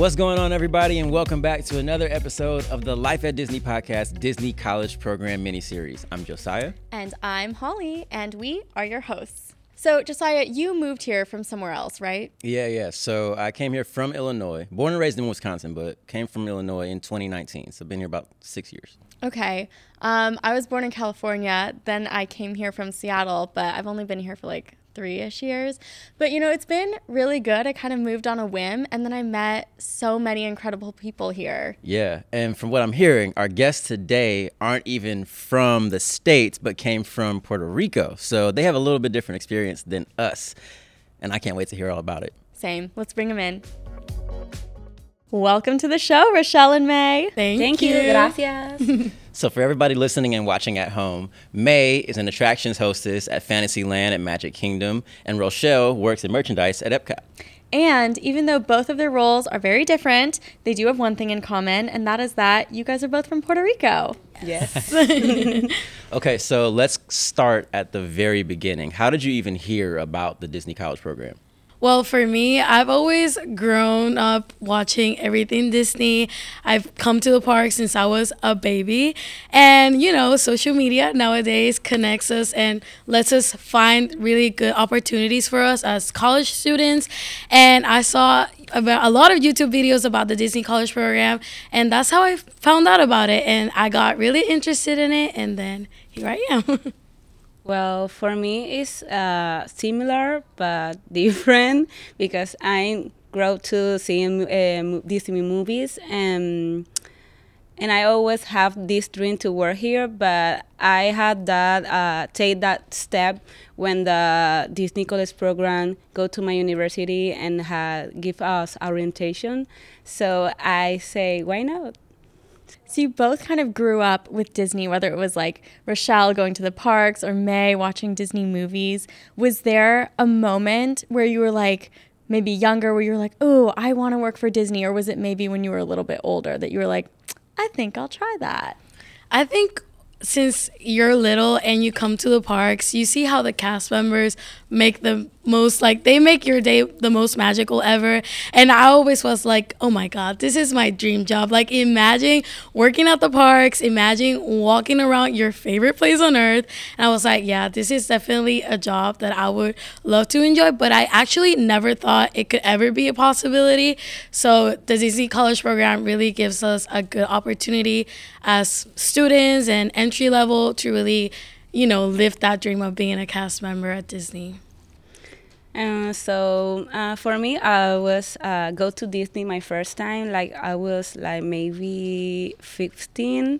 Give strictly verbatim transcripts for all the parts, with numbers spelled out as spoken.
What's going on, everybody, and welcome back to another episode of the Life at Disney podcast Disney College Program miniseries. I'm Josiah. And I'm Holly, and we are your hosts. So, Josiah, you moved here from somewhere else, right? Yeah, yeah. So I came here from Illinois, born and raised in Wisconsin, but came from Illinois in twenty nineteen. So I've been here about six years. Okay. Um, I was born in California. Then I came here from Seattle, but I've only been here for like three-ish years. But, you know, it's been really good. I kind of moved on a whim, and then I met so many incredible people here. Yeah, and from what I'm hearing, our guests today aren't even from the States, but came from Puerto Rico. So they have a little bit different experience than us, and I can't wait to hear all about it. Same. Let's bring them in. Welcome to the show, Rochelle and May. Thank, Thank you. you. Gracias. So for everybody listening and watching at home, May is an attractions hostess at Fantasyland at Magic Kingdom, and Rochelle works in merchandise at Epcot. And even though both of their roles are very different, they do have one thing in common, and that is that you guys are both from Puerto Rico. Yes. Okay, so let's start at the very beginning. How did you even hear about the Disney College Program? Well, for me, I've always grown up watching everything Disney. I've come to the park since I was a baby. And, you know, social media nowadays connects us and lets us find really good opportunities for us as college students. And I saw about a lot of YouTube videos about the Disney College Program, and that's how I found out about it. And I got really interested in it, and then here I am. Well, for me, it's uh, similar but different because I grew up to seeing uh, Disney movies, and and I always have this dream to work here. But I had that uh, take that step when the Disney College Program go to my university and ha- give us orientation. So I say, why not? So you both kind of grew up with Disney, whether it was like Rochelle going to the parks or May watching Disney movies. Was there a moment where you were like maybe younger where you were like, oh, I want to work for Disney? Or was it maybe when you were a little bit older that you were like, I think I'll try that? I think since you're little and you come to the parks, you see how the cast members make the most, like, they make your day the most magical ever. And I always was like, oh my God, this is my dream job. Like, imagine working at the parks, imagine walking around your favorite place on earth. And I was like, yeah, this is definitely a job that I would love to enjoy. But I actually never thought it could ever be a possibility. So the Disney College Program really gives us a good opportunity as students and entry level to really, you know, live that dream of being a cast member at Disney. Uh, so uh, for me, I was uh, go to Disney my first time. Like I was like maybe fifteen.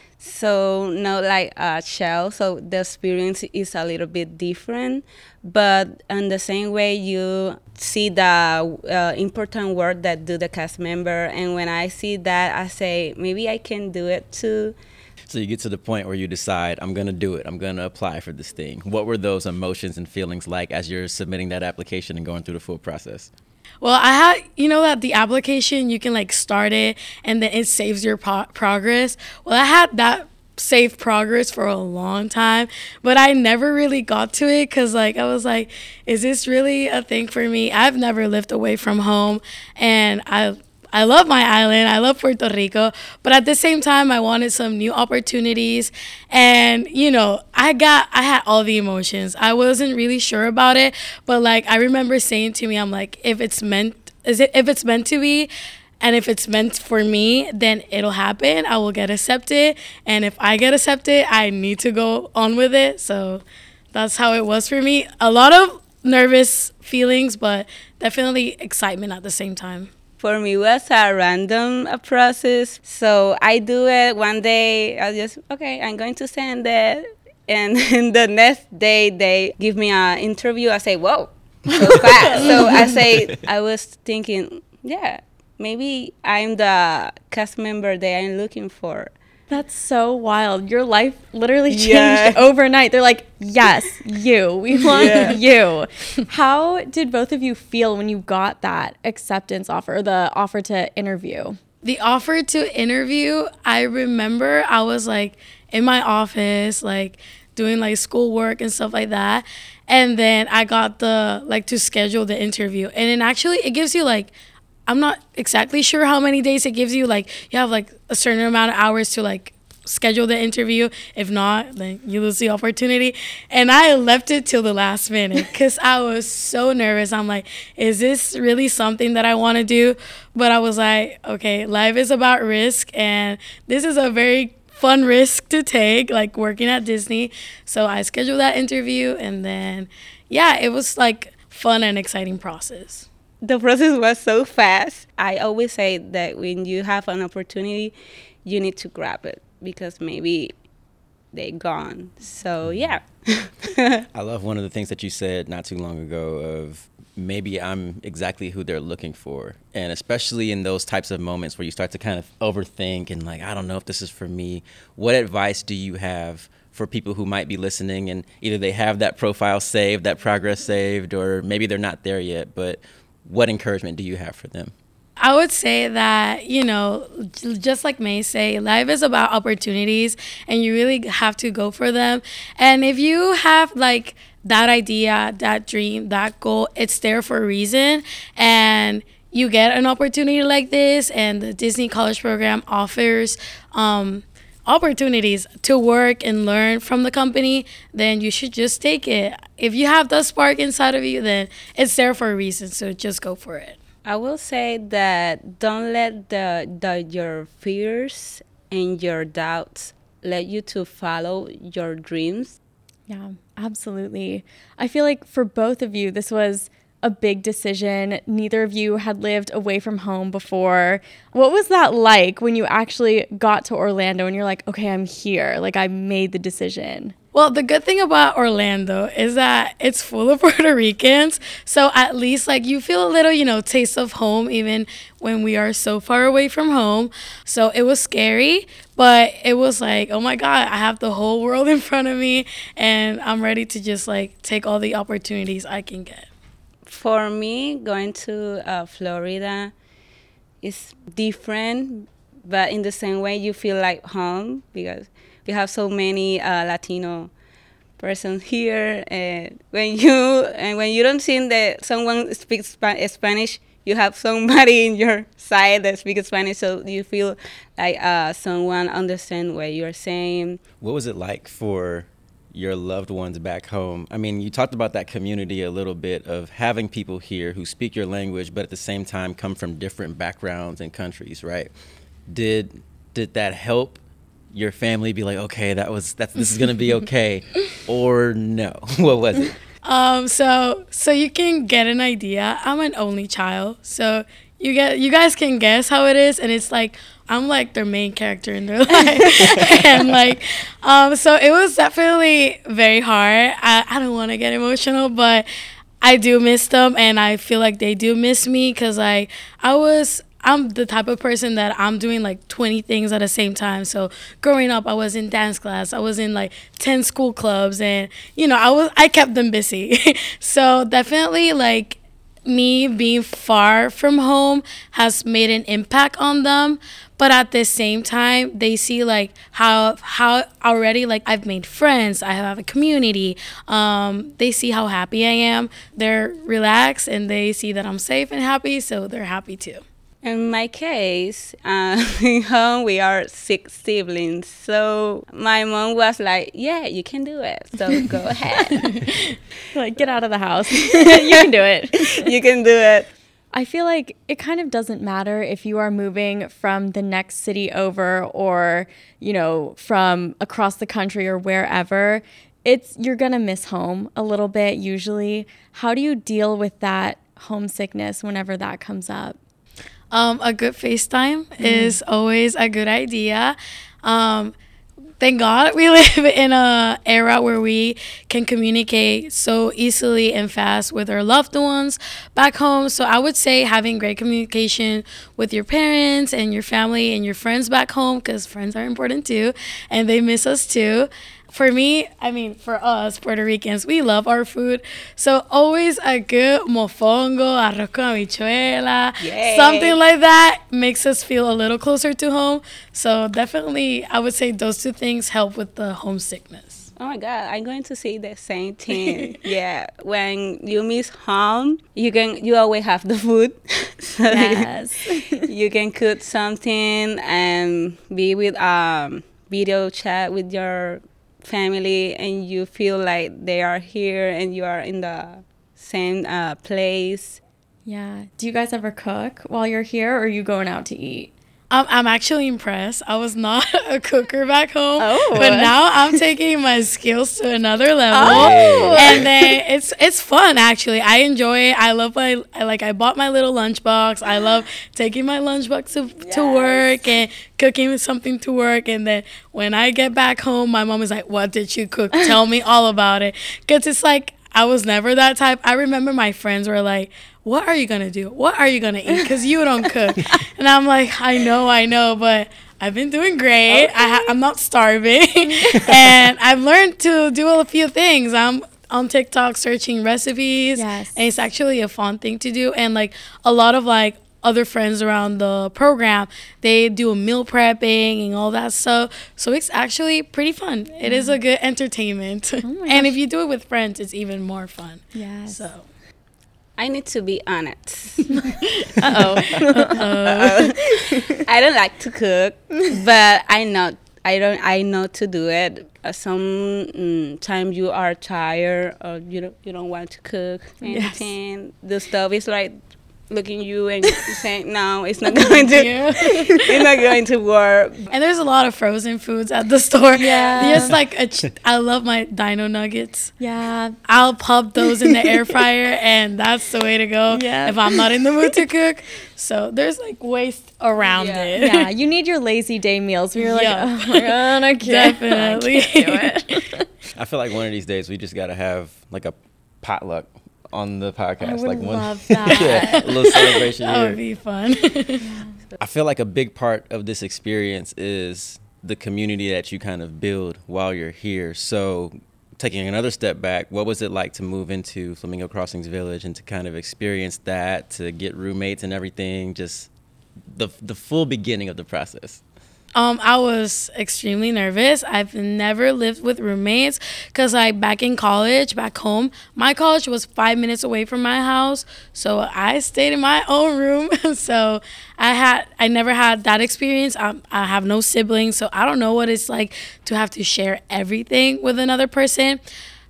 So not like a child. So the experience is a little bit different. But in the same way, you see the uh, important work that do the cast member. And when I see that, I say maybe I can do it too. So you get to the point where you decide, I'm going to do it. I'm going to apply for this thing. What were those emotions and feelings like as you're submitting that application and going through the full process? Well, I had, you know, that the application, you can like start it and then it saves your pro- progress. Well, I had that saved progress for a long time, but I never really got to it because like I was like, is this really a thing for me? I've never lived away from home, and I I love my island. I love Puerto Rico. But at the same time, I wanted some new opportunities. And, you know, I got, I had all the emotions. I wasn't really sure about it. But, like, I remember saying to me, I'm like, if it's meant, is it, if it's meant to be, and if it's meant for me, then it'll happen. I will get accepted. And if I get accepted, I need to go on with it. So that's how it was for me. A lot of nervous feelings, but definitely excitement at the same time. For me, it was a random uh, process. So I do it one day. I just, okay, I'm going to send it. And the next day, they give me an interview. I say, whoa, so fast. So I say, I was thinking, yeah, maybe I'm the cast member that I'm looking for. That's so wild. Your life literally changed Yeah. overnight. They're like, yes, you. We want Yeah. you. How did both of you feel when you got that acceptance offer, or the offer to interview? The offer to interview, I remember I was like in my office, like doing like schoolwork and stuff like that. And then I got the, like, to schedule the interview. And then actually it gives you like I'm not exactly sure how many days it gives you. Like, you have like a certain amount of hours to like schedule the interview. If not, then you lose the opportunity. And I left it till the last minute because I was so nervous. I'm like, is this really something that I want to do? But I was like, okay, life is about risk, and this is a very fun risk to take, like working at Disney. So I scheduled that interview, and then yeah, it was like fun and exciting process. The process was so fast. I always say that when you have an opportunity, you need to grab it, because maybe they gone. So yeah. I love one of the things that you said not too long ago of maybe I'm exactly who they're looking for. And especially in those types of moments where you start to kind of overthink and like, I don't know if this is for me. What advice do you have for people who might be listening and either they have that profile saved, that progress saved, or maybe they're not there yet, but what encouragement do you have for them? I would say that, you know, just like May say, life is about opportunities, and you really have to go for them. And if you have like that idea, that dream, that goal, it's there for a reason. And you get an opportunity like this, and the Disney College Program offers um, opportunities to work and learn from the company, then you should just take it. If you have the spark inside of you, then it's there for a reason. So just go for it. I will say that don't let the, the your fears and your doubts let you to follow your dreams. Yeah, absolutely. I feel like for both of you, this was a big decision. Neither of you had lived away from home before. What was that like when you actually got to Orlando and you're like, okay, I'm here, like I made the decision? Well, the good thing about Orlando is that it's full of Puerto Ricans. So at least like you feel a little, you know, taste of home even when we are so far away from home. So it was scary, but it was like, oh my God, I have the whole world in front of me, and I'm ready to just like take all the opportunities I can get. For me, going to uh, Florida is different, but in the same way you feel like home, because we have so many uh, Latino persons here. And when you and when you don't see that someone speaks Sp- Spanish, you have somebody in your side that speaks Spanish, so you feel like uh, someone understands what you're saying. What was it like for your loved ones back home? I mean, you talked about that community a little bit of having people here who speak your language, but at the same time come from different backgrounds and countries, right? Did did that help your family be like, okay, that was that's this is gonna be okay, or no? What was it? Um, so so you can get an idea. I'm an only child, so you get you guys can guess how it is, and it's like I'm like their main character in their life, and like um, so it was definitely very hard. I I don't want to get emotional, but I do miss them, and I feel like they do miss me, because I I was. I'm the type of person that I'm doing like twenty things at the same time. So growing up, I was in dance class. I was in like ten school clubs, and you know, I was I kept them busy. So definitely like me being far from home has made an impact on them. But at the same time, they see like how how already like I've made friends. I have a community. Um, they see how happy I am. They're relaxed, and they see that I'm safe and happy. So they're happy too. In my case, uh, in home we are six siblings. So my mom was like, yeah, you can do it. So go ahead. Like, get out of the house. You can do it. You can do it. I feel like it kind of doesn't matter if you are moving from the next city over, or, you know, from across the country or wherever. It's you're going to miss home a little bit usually. How do you deal with that homesickness whenever that comes up? Um, a good FaceTime mm. is always a good idea. Um, thank God we live in a era where we can communicate so easily and fast with our loved ones back home. So I would say having great communication with your parents and your family and your friends back home, because friends are important too, and they miss us too. For me, I mean, for us Puerto Ricans, we love our food. So always a good mofongo, arroz con habichuela, Yay. Something like that makes us feel a little closer to home. So definitely, I would say those two things help with the homesickness. Oh my God, I'm going to say the same thing. Yeah, when you miss home, you can you always have the food. So Yes. you can cook something and be with um video chat with your family, and you feel like they are here and you are in the same uh, place. Yeah. Do you guys ever cook while you're here, or are you going out to eat? I'm, I'm actually impressed. I was not a cooker back home, Oh. but now I'm taking my skills to another level. Oh. And then it's it's fun actually. I enjoy it. I love my I, like I bought my little lunchbox. I love taking my lunchbox to to Yes. work and cooking something to work. And then when I get back home, my mom is like, "What did you cook? Tell me all about it." Because it's like I was never that type. I remember my friends were like, "What are you gonna do? What are you gonna eat? Because you don't cook." And I'm like, "I know, I know, but I've been doing great. Okay. I ha- I'm not starving, and I've learned to do a few things. I'm on TikTok searching recipes, Yes. and it's actually a fun thing to do. And like a lot of like other friends around the program, they do meal prepping and all that stuff. So it's actually pretty fun. It is a good entertainment, Oh my and gosh. if you do it with friends, it's even more fun. Yes. So. I need to be honest. Uh-oh. I don't like to cook, but I know I don't I know to do it. Uh, some mm, time you are tired or you don't you don't want to cook anything. The stuff is like looking you and saying no, it's not going to Yeah. it's not going to work. And there's a lot of frozen foods at the store. Yeah. Just like a ch- I love my dino nuggets. Yeah. I'll pop those in the air fryer, and that's the way to go Yeah. if I'm not in the mood to cook. So there's like waste around Yeah. it. Yeah. You need your lazy day meals where you're like, Yeah. oh my God, I can't. Definitely. I can't do it. I feel like one of these days we just got to have like a potluck on the podcast. I would like one, love that. yeah, a little celebration That here. would be fun. I feel like a big part of this experience is the community that you kind of build while you're here. So taking another step back, what was it like to move into Flamingo Crossings Village and to kind of experience that, to get roommates and everything, just the the full beginning of the process? Um, I was extremely nervous. I've never lived with roommates because, like, back in college, back home, my college was five minutes away from my house, so I stayed in my own room. So I had, I never had that experience. I, I have no siblings, so I don't know what it's like to have to share everything with another person.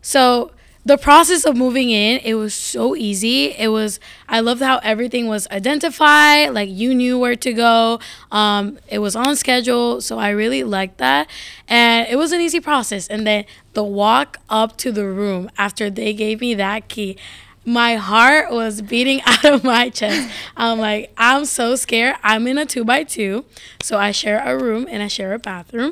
So the process of moving in, it was so easy. It was, I loved how everything was identified, like you knew where to go. Um, it was on schedule, so I really liked that. And it was an easy process. And then the walk up to the room after they gave me that key, my heart was beating out of my chest. I'm like, I'm so scared. I'm in a two by two, so I share a room and I share a bathroom.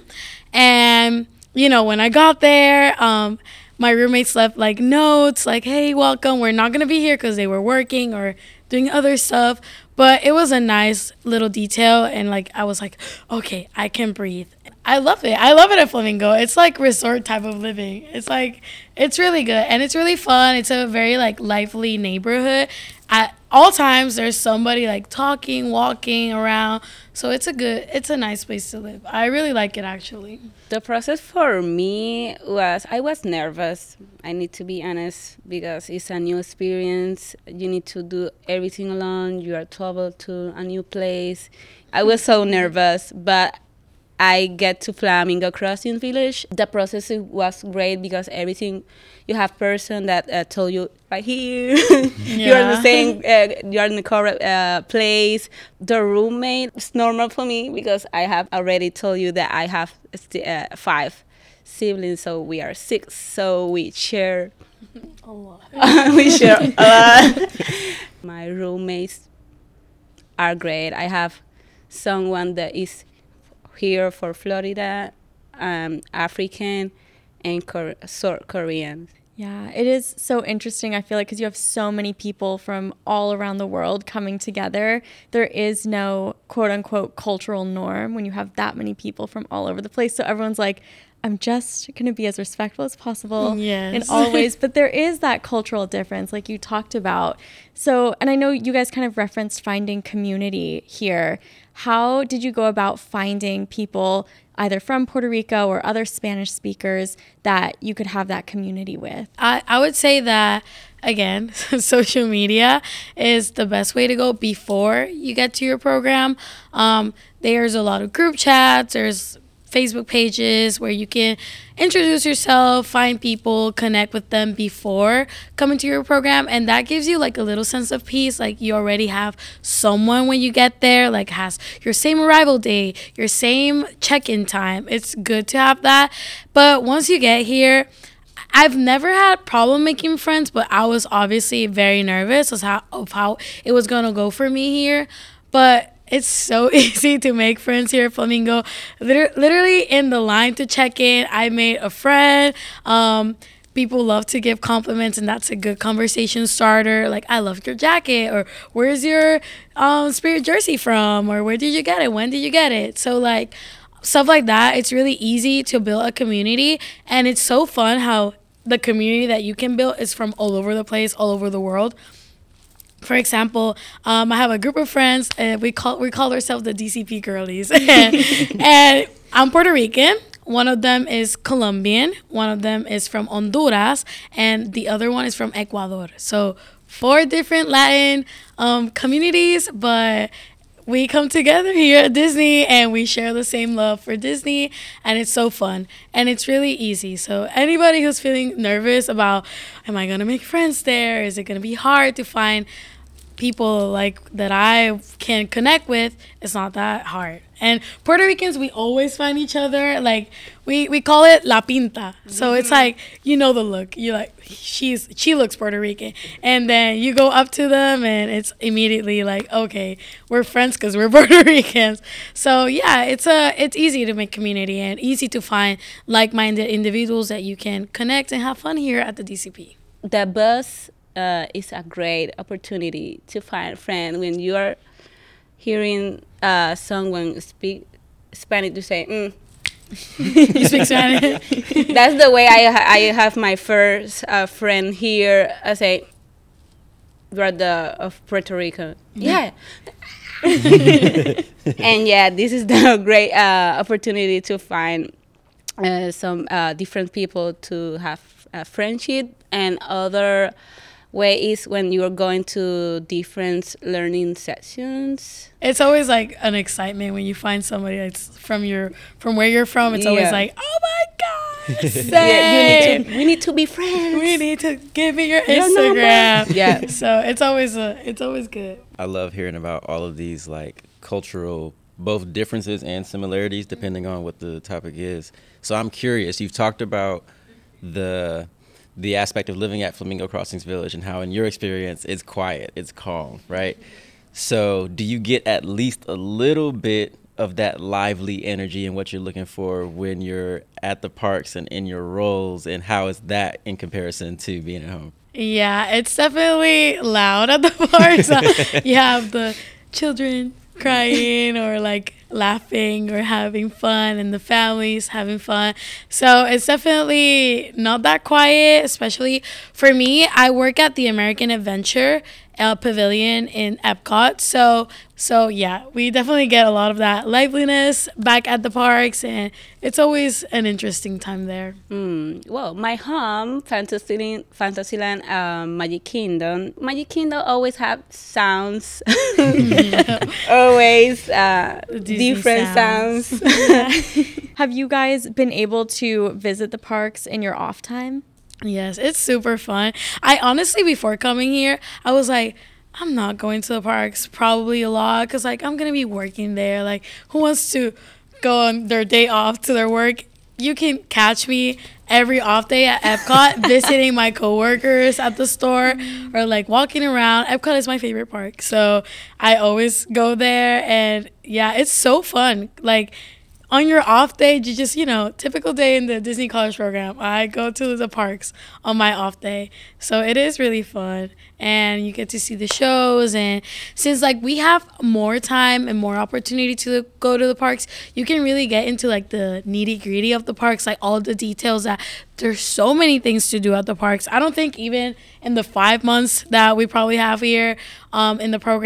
And, you know, when I got there, um, my roommates left like notes like, hey, welcome, we're not gonna be here because they were working or doing other stuff. But it was a nice little detail, and like I was like, okay, I can breathe. I love it. I love it at Flamingo. It's like resort type of living. It's like, it's really good and it's really fun. It's a very like lively neighborhood. At all times there's somebody like talking, walking around. So it's a good, it's a nice place to live. I really like it actually. The process for me was, I was nervous. I need to be honest, because it's a new experience. You need to do everything alone. You are travel to a new place. I was so nervous, but I get to Flamingo Crossing Village. The process was great because everything, you have person that uh, told you right here, you're in Yeah. the same, uh, you're in the correct uh, place. The roommate is normal for me because I have already told you that I have st- uh, five siblings, so we are six. So we share, A lot. we share a lot. My roommates are great. I have someone that is here for Florida, um, African, and Cor- South Korean. Yeah, it is so interesting, I feel like, because you have so many people from all around the world coming together. There is no quote unquote cultural norm when you have that many people from all over the place. So everyone's like, I'm just going to be as respectful as possible Yes. in all ways. But there is that cultural difference, like you talked about. So, and I know you guys kind of referenced finding community here. How did you go about finding people either from Puerto Rico or other Spanish speakers that you could have that community with? I, I would say that, again, social media is the best way to go before you get to your program. Um, there's a lot of group chats. There's Facebook pages where you can introduce yourself, find people, connect with them before coming to your program, and that gives you like a little sense of peace. Like you already have someone when you get there, like has your same arrival day, your same check-in time. It's good to have that. But once you get here, I've never had problem making friends, but I was obviously very nervous of how, of how it was gonna go for me here. But it's so easy to make friends here at Flamingo. Liter- literally in the line to check in, I made a friend. Um, people love to give compliments, and that's a good conversation starter. Like, I love your jacket, or where's your um, Spirit jersey from, or where did you get it? When did you get it? So, like, stuff like that. It's really easy to build a community, and it's so fun how the community that you can build is from all over the place, all over the world. For example, um, I have a group of friends, and we call we call ourselves the D C P girlies. and, and I'm Puerto Rican. One of them is Colombian. One of them is from Honduras, and the other one is from Ecuador. So four different Latin um, communities, but we come together here at Disney, and we share the same love for Disney, and it's so fun, and it's really easy. So anybody who's feeling nervous about, am I gonna make friends there? Is it gonna be hard to find people like that I can connect with? It's not that hard. And Puerto Ricans, we always find each other. Like we, we call it la pinta. So it's like, you know the look. You like she's she looks Puerto Rican, and then you go up to them, and it's immediately like, okay, we're friends because we're Puerto Ricans. So yeah, it's a it's easy to make community and easy to find like-minded individuals that you can connect and have fun here at the D C P. The bus uh, is a great opportunity to find a friend when you are hearing uh, someone speak Spanish to say, mm. You speak Spanish? That's the way I ha- I have my first uh, friend here. I say, you're the of Puerto Rico. Yeah. And yeah, this is the great uh, opportunity to find uh, some uh, different people to have a friendship. And other way is when you're going to different learning sessions. It's always like an excitement when you find somebody that's from your from where you're from. It's Yeah. always like, oh my god, same. Yeah, you need to, we need to be friends. We need to give me your Your Instagram. number. Yeah. So it's always a it's always good. I love hearing about all of these like cultural both differences and similarities depending on what the topic is. So I'm curious, you've talked about the the aspect of living at Flamingo Crossings Village and how in your experience it's quiet, it's calm, right? So do you get at least a little bit of that lively energy and what you're looking for when you're at the parks and in your roles, and how is that in comparison to being at home? Yeah, it's definitely loud at the parks. Uh, you have the children crying or like laughing or having fun, and the families having fun. So it's definitely not that quiet, especially for me. I work at the American Adventure uh, Pavilion in Epcot. So, so yeah, we definitely get a lot of that liveliness back at the parks, and it's always an interesting time there. Mm, well, my home, Fantasyland, Fantasyland um, Magic Kingdom. Magic Kingdom always have sounds, always uh, different sounds. sounds. Have you guys been able to visit the parks in your off time? Yes, it's super fun. I honestly, before coming here, I was like, I'm not going to the parks probably a lot because, like, I'm going to be working there. Like, who wants to go on their day off to their work? You can catch me every off day at Epcot visiting my coworkers at the store or, like, walking around. Epcot is my favorite park, so I always go there. And, yeah, it's so fun. Like, on your off day, you just, you know, typical day in the Disney College Program, I go to the parks on my off day. So it is really fun, and you get to see the shows. And since, like, we have more time and more opportunity to go to the parks, you can really get into, like, the nitty-gritty of the parks, like all the details that there's so many things to do at the parks. I don't think even in the five months that we probably have here um, in the program,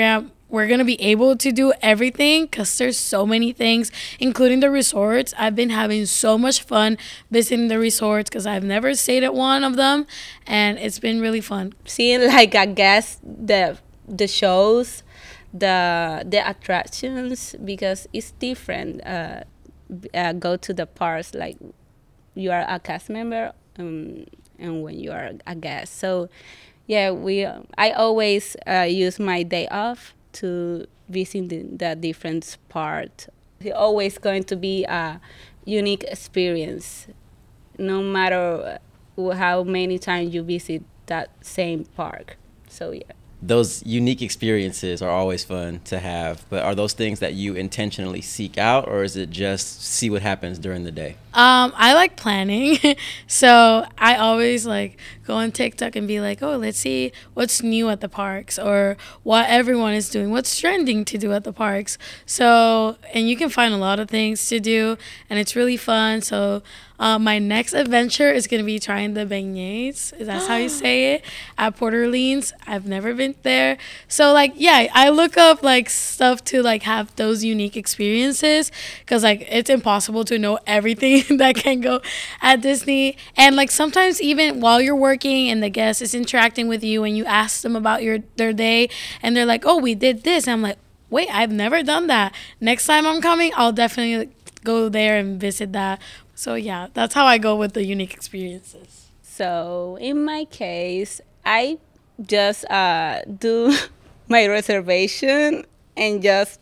we're going to be able to do everything because there's so many things, including the resorts. I've been having so much fun visiting the resorts because I've never stayed at one of them, and it's been really fun. Seeing, like, I guess, the the shows, the the attractions, because it's different. Uh, uh, go to the parks like you are a cast member, um, and when you are a guest. So, yeah, we. I always uh, use my day off to visit the, the different part. It's always going to be a unique experience, no matter how many times you visit that same park. So, yeah. Those unique experiences are always fun to have, but are those things that you intentionally seek out, or is it just see what happens during the day? Um, I like planning. So I always like go on TikTok and be like, oh, let's see what's new at the parks or what everyone is doing, what's trending to do at the parks. So, and you can find a lot of things to do, and it's really fun. So uh, my next adventure is going to be trying the beignets. That's how you say it, at Port Orleans. I've never been there. So like, yeah, I look up like stuff to like have those unique experiences because like it's impossible to know everything that can go at Disney. And like sometimes even while you're working and the guest is interacting with you and you ask them about your their day and they're like, oh, we did this. And I'm like, wait, I've never done that. Next time I'm coming, I'll definitely go there and visit that. So yeah, that's how I go with the unique experiences. So in my case, I just uh, do my reservation and just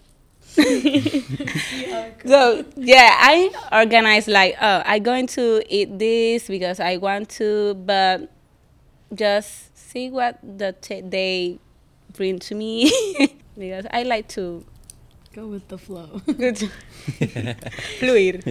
so yeah, I organize like, oh, I'm going to eat this because I want to, but just see what the t- they bring to me because I like to Go with the flow. fluid.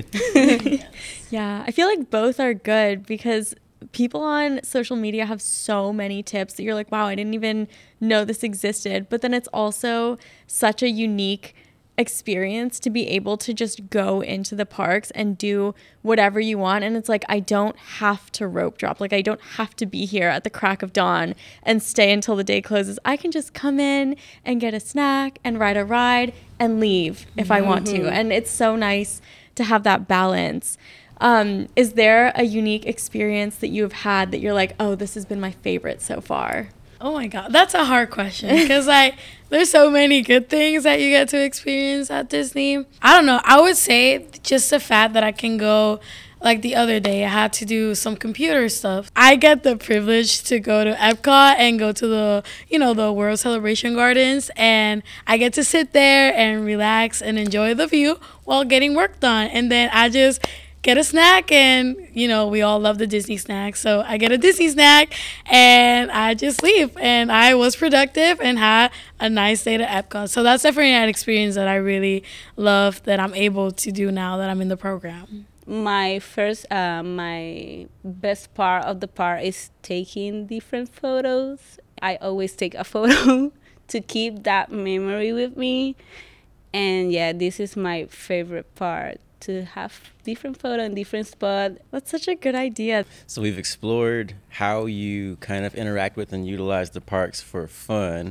Yeah, I feel like both are good because people on social media have so many tips that you're like, wow, I didn't even know this existed. But then it's also such a unique experience to be able to just go into the parks and do whatever you want. And it's like, I don't have to rope drop. Like, I don't have to be here at the crack of dawn and stay until the day closes. I can just come in and get a snack and ride a ride and leave if I want to. And it's so nice to have that balance. Um, is there a unique experience that you've had that you're like, oh, this has been my favorite so far? Oh my God, that's a hard question because like there's so many good things that you get to experience at Disney. I don't know. I would say just the fact that I can go, like the other day, I had to do some computer stuff. I get the privilege to go to Epcot and go to the, you know, the World Celebration Gardens, and I get to sit there and relax and enjoy the view while getting work done. And then I just get a snack, and you know we all love the Disney snack, so I get a Disney snack and I just leave, and I was productive and had a nice day to Epcot. So that's definitely an experience that I really love that I'm able to do now that I'm in the program. My first, uh, my best part of the part is taking different photos. I always take a photo to keep that memory with me, and yeah, this is my favorite part, to have different photo in different spot. That's such a good idea. So we've explored how you kind of interact with and utilize the parks for fun.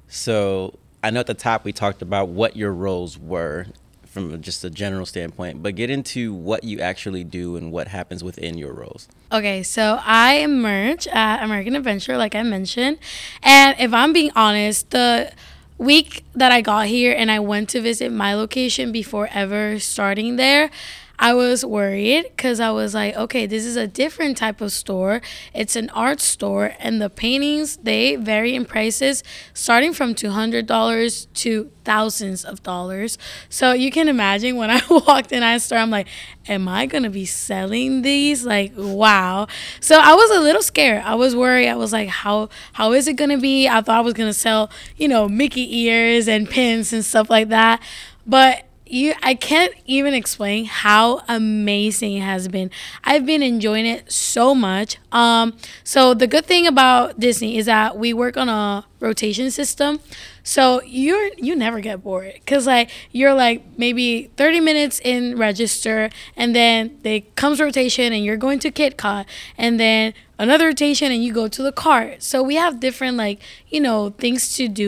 So I know at the top we talked about what your roles were from just a general standpoint, but get into what you actually do and what happens within your roles. Okay, so I am Merch at American Adventure, like I mentioned. And if I'm being honest, the week that I got here and I went to visit my location before ever starting there, I was worried because I was like, okay, this is a different type of store. It's an art store, and the paintings, they vary in prices starting from two hundred dollars to thousands of dollars. So you can imagine when I walked in that store, I'm like, am I going to be selling these? Like, wow. So I was a little scared. I was worried. I was like, how how is it going to be? I thought I was going to sell, you know, Mickey ears and pins and stuff like that. But You, I can't even explain how amazing it has been. I've been enjoying it so much. Um, so the good thing about Disney is that we work on a rotation system. So you're you never get bored because like you're like maybe thirty minutes in register, and then they comes rotation and you're going to KitKat, and then another rotation and you go to the cart. So we have different like you know things to do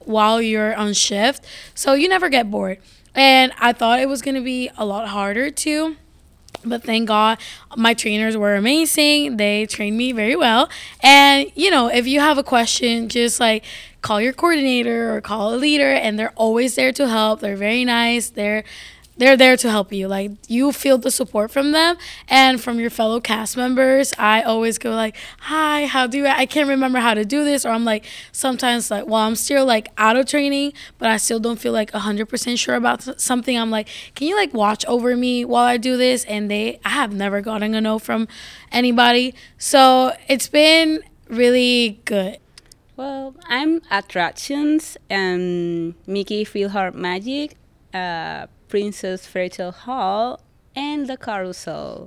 while you're on shift, so you never get bored. And I thought it was going to be a lot harder too. But thank God my trainers were amazing. They trained me very well. And, you know, if you have a question, just like call your coordinator or call a leader, and they're always there to help. They're very nice. They're they're there to help you. Like, you feel the support from them and from your fellow cast members. I always go like, hi, how do I, I can't remember how to do this. Or I'm like, sometimes like, well, I'm still like out of training, but I still don't feel like one hundred percent sure about something. I'm like, can you like watch over me while I do this? And they, I have never gotten a no from anybody. So it's been really good. Well, I'm attractions and Mickey PhilharMagic, uh, Princess Fairy Tale Hall, and the Carousel.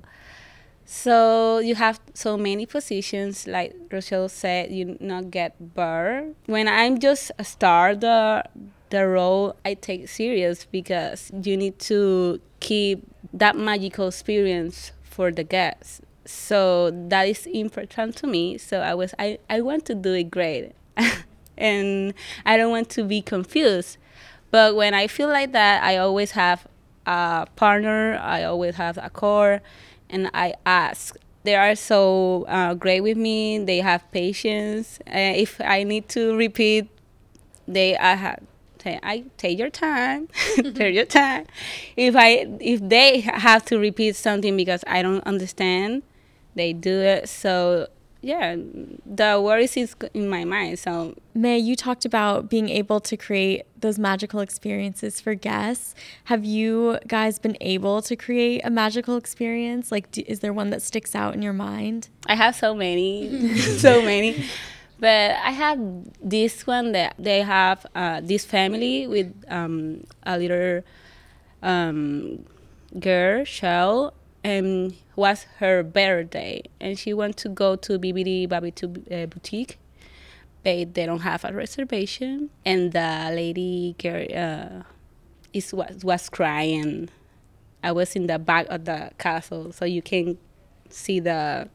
So you have so many positions, like Rochelle said, you not get bored. When I'm just start the the role, I take serious because you need to keep that magical experience for the guests. So that is important to me. So I was I, I want to do it great. And I don't want to be confused. But when I feel like that, I always have a partner, I always have a core, and I ask. They are so uh, great with me. They have patience. Uh, if I need to repeat, they I have. I take your time, take your time. If I if they have to repeat something because I don't understand, they do it. So yeah, the worries is in my mind. So May, you talked about being able to create those magical experiences for guests. Have you guys been able to create a magical experience? Like, do, is there one that sticks out in your mind? I have so many, so many. But I have this one that they have uh, this family with um, a little um, girl, Shell, and was her birthday, and she went to go to Bibbidi Babbidi uh, boutique, but they don't have a reservation, and the lady girl uh, is was, was crying. I was in the back of the castle, so you can see the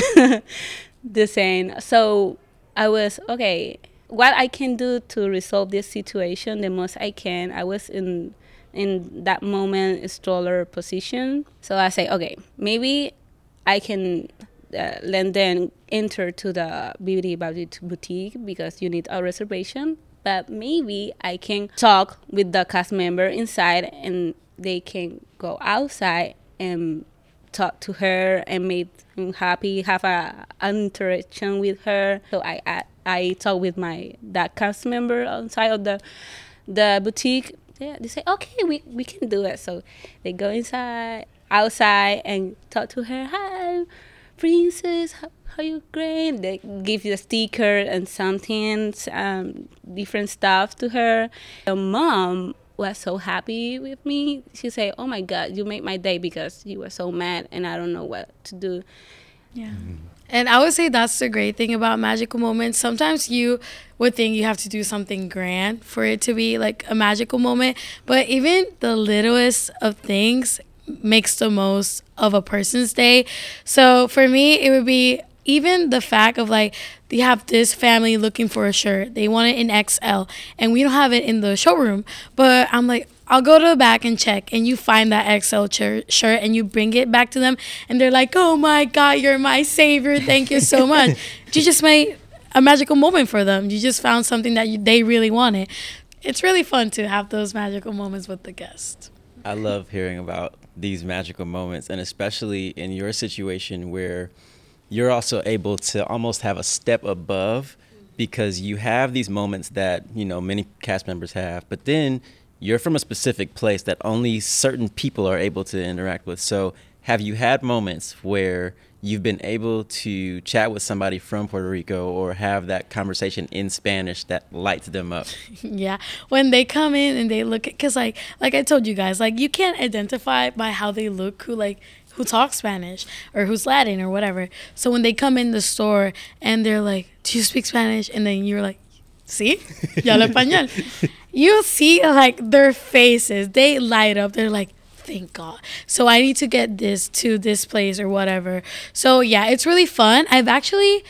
the scene. So I was okay. What I can do to resolve this situation the most I can. I was in. in that moment stroller position. So I say, okay, maybe I can uh, let them enter to the Bibbidi Babbidi boutique because you need a reservation. But maybe I can talk with the cast member inside and they can go outside and talk to her and make him happy, have a an interaction with her. So I I, I talk with my that cast member outside of the the boutique. Yeah, they say, okay, we, we can do it. So they go inside, outside, and talk to her. Hi, princess, how, how you great? They give you a sticker and something, um, different stuff to her. Her mom was so happy with me. She said, oh my God, you made my day because you were so mad and I don't know what to do. Yeah. And I would say that's the great thing about magical moments. Sometimes you would think you have to do something grand for it to be like a magical moment. But even the littlest of things makes the most of a person's day. So for me, it would be even the fact of like, you have this family looking for a shirt. They want it in X L and we don't have it in the showroom. But I'm like, I'll go to the back and check, and you find that X L ch- shirt and you bring it back to them and they're like, oh my God, you're my savior. Thank you so much. You just made a magical moment for them. You just found something that you, they really wanted. It's really fun to have those magical moments with the guests. I love hearing about these magical moments, and especially in your situation where you're also able to almost have a step above because you have these moments that, you know, many cast members have, but then you're from a specific place that only certain people are able to interact with. So have you had moments where you've been able to chat with somebody from Puerto Rico or have that conversation in Spanish that lights them up? Yeah. When they come in and they look at, because like, like I told you guys, like you can't identify by how they look who like, who talks Spanish or who's Latin or whatever. So when they come in the store and they're like, do you speak Spanish? And then you're like, sí, yo hablo español. You see like their faces, they light up. They're like, thank God. So I need to get this to this place or whatever. So yeah, it's really fun. I've actually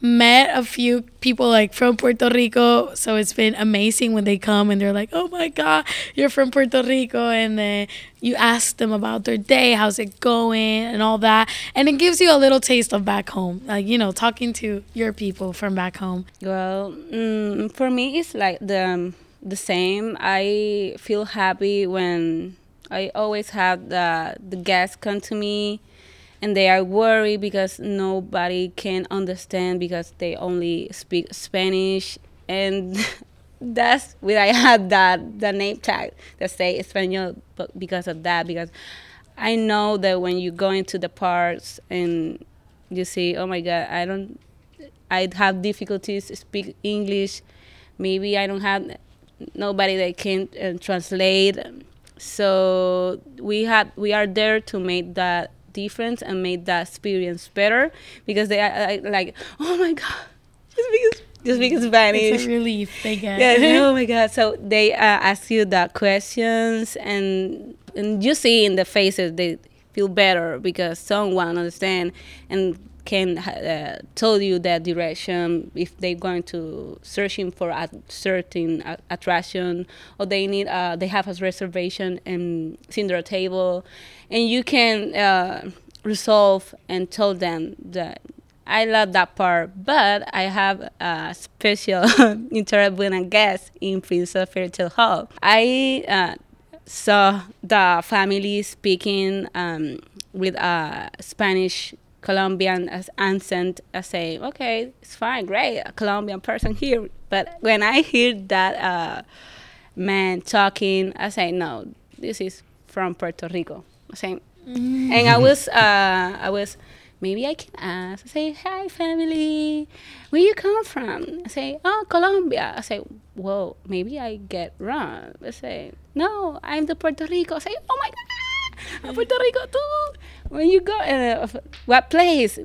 met a few people like from Puerto Rico, so it's been amazing when they come and they're like, oh my God, you're from Puerto Rico, and then you ask them about their day, how's it going, and all that, and it gives you a little taste of back home, like, you know, talking to your people from back home. Well, mm, for me, it's like the um, the same. I feel happy when I always have the the guests come to me, and they are worried because nobody can understand because they only speak Spanish, and that's where I had that the name tag that say Espanol, but because of that, because I know that when you go into the parks and you see, oh my God, I don't, I have difficulties to speak English. Maybe I don't have nobody that can uh, translate. So we had we are there to make that difference and make that experience better, because they are uh, like, oh my God, just speak, just speak Spanish. It's a relief they get. Yeah, oh my God. So they uh, ask you the questions, and and you see in the faces they feel better because someone understand and can uh, tell you that direction if they're going to searching for a certain uh, attraction, or they need uh, they have a reservation and it's in their table, and you can uh, resolve and tell them that I love that part, but I have a special interest when a guest in Prince of Fairy Tale Hall. I uh, saw the family speaking um, with a Spanish Colombian as accent. I say, okay, it's fine, great, a Colombian person here. But when I hear that uh, man talking, I say, no, this is from Puerto Rico. I say, mm. and I was, uh, I was, maybe I can ask. I say, hi, family, where you come from? I say, oh, Colombia. I say, whoa, maybe I get wrong. I say, no, I'm the Puerto Rico. I say, oh my God, I'm Puerto Rico too. When you go, uh, what place?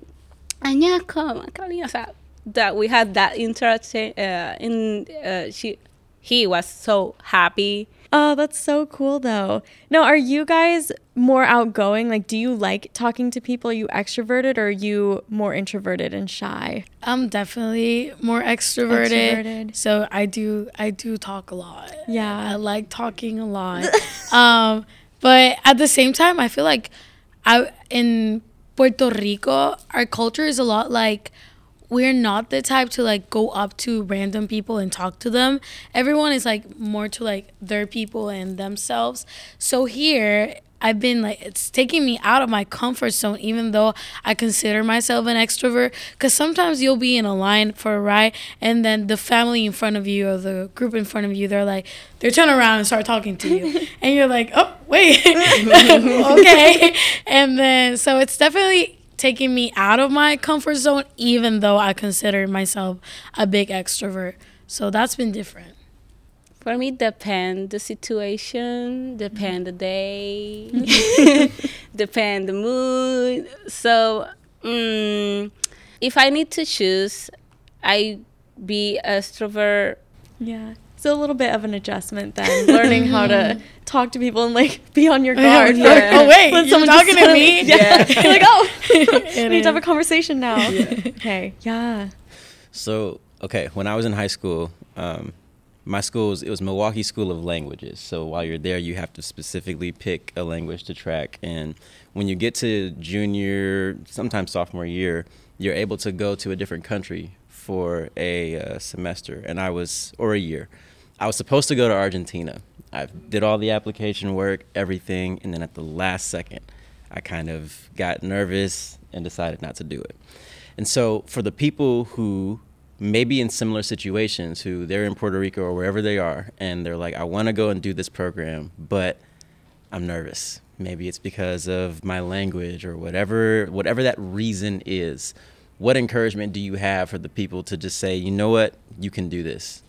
Añaco, Carolina. O sea, that we had that interaction. Uh, in uh, she, he was so happy. Oh, that's so cool, though. Now, are you guys more outgoing? Like, do you like talking to people? Are you extroverted, or are you more introverted and shy? I'm definitely more extroverted. Extroverted. So I do, I do talk a lot. Yeah. I like talking a lot. um, but at the same time, I feel like I in Puerto Rico, our culture is a lot like, we're not the type to like go up to random people and talk to them. Everyone is like more to like their people and themselves. So here I've been like, it's taking me out of my comfort zone, even though I consider myself an extrovert. Because sometimes you'll be in a line for a ride, and then the family in front of you or the group in front of you, they're like, they turn around and start talking to you. And you're like, oh, wait, okay. And then, so it's definitely taking me out of my comfort zone, even though I consider myself a big extrovert. So that's been different. For me, depend the situation, depend the day, depend the mood. So, um, if I need to choose, I be extrovert. Yeah. So a little bit of an adjustment then, learning how to talk to people and like be on your guard. Yeah. Oh wait, when you're someone talking just to me? Yeah. Yeah. You're like, oh, we It need to have a is. conversation now. Yeah. Okay. Yeah. So, okay, when I was in high school, um, my school was, it was Milwaukee School of Languages. So while you're there, you have to specifically pick a language to track. And when you get to junior, sometimes sophomore year, you're able to go to a different country for a uh, semester. And I was, or a year. I was supposed to go to Argentina. I did all the application work, everything. And then at the last second, I kind of got nervous and decided not to do it. And so for the people who maybe in similar situations, who they're in Puerto Rico or wherever they are, and they're like, I want to go and do this program, but I'm nervous. Maybe it's because of my language or whatever, whatever that reason is. What encouragement do you have for the people to just say, you know what, you can do this?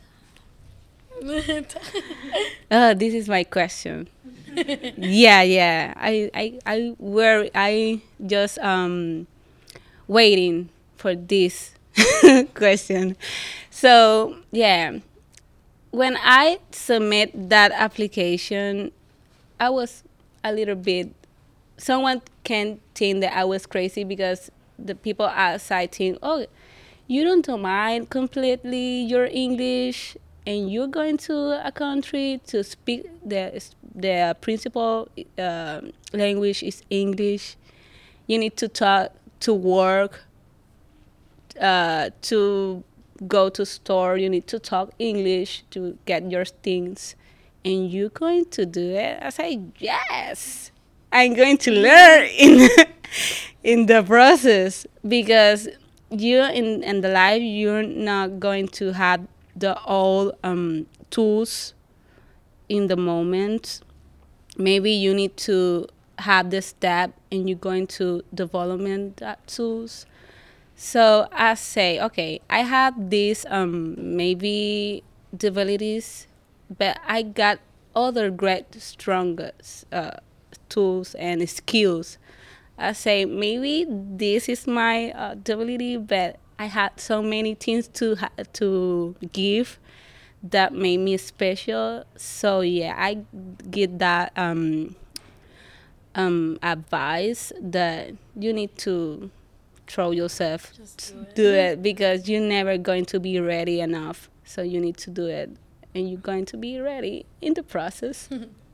Uh, this is my question. yeah, yeah. I, I, I worry. I just um, waiting for this question. So yeah, when I submit that application, I was a little bit. Someone can think that I was crazy because the people outside think, oh, you don't mind completely your English, and you're going to a country to speak the the principal uh, language is English. You need to talk, to work, uh, to go to store. You need to talk English to get your things, and you're going to do it. I say yes. I'm going to learn in in the process, because you in in the life you're not going to have the all um, tools in the moment. Maybe you need to have the step, and you're going to development that tools. So I say, okay, I have these um, maybe disabilities, but I got other great, strongest uh, tools and skills. I say maybe this is my uh, ability, but I had so many things to ha- to give that made me special. So yeah, I get that um, um, advice that you need to throw yourself, Just do it. do it, because you're never going to be ready enough. So you need to do it, and you're going to be ready in the process.